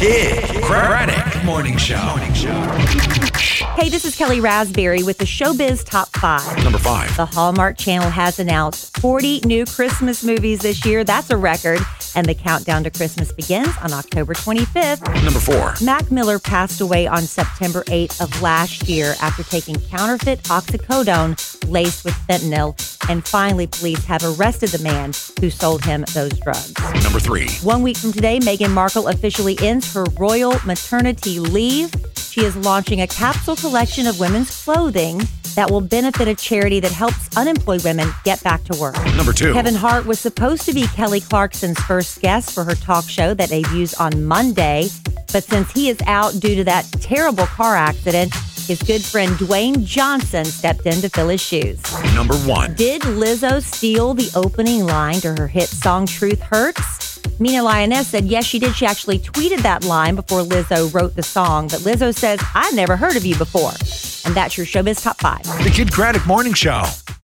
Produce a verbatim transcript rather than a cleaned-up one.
Kid Craddock Morning Show. Morning Show. Hey, this is Kelly Raspberry with the Showbiz Top five. Number five. The Hallmark Channel has announced forty new Christmas movies this year. That's a record. And the countdown to Christmas begins on October twenty-fifth. Number four. Mac Miller passed away on September eighth of last year after taking counterfeit oxycodone laced with fentanyl. And finally, police have arrested the man who sold him those drugs. Number three. One week from today, Meghan Markle officially ends her royal maternity leave. She is launching a capsule collection of women's clothing that will benefit a charity that helps unemployed women get back to work. Number two. Kevin Hart was supposed to be Kelly Clarkson's first guest for her talk show that debuts on Monday. But since he is out due to that terrible car accident, his good friend Dwayne Johnson stepped in to fill his shoes. Number one. Did Lizzo steal the opening line to her hit song Truth Hurts? Mina Lioness said yes, she did. She actually tweeted that line before Lizzo wrote the song. But Lizzo says, I never heard of you before. And that's your Showbiz Top five. The Kid Craddock Morning Show.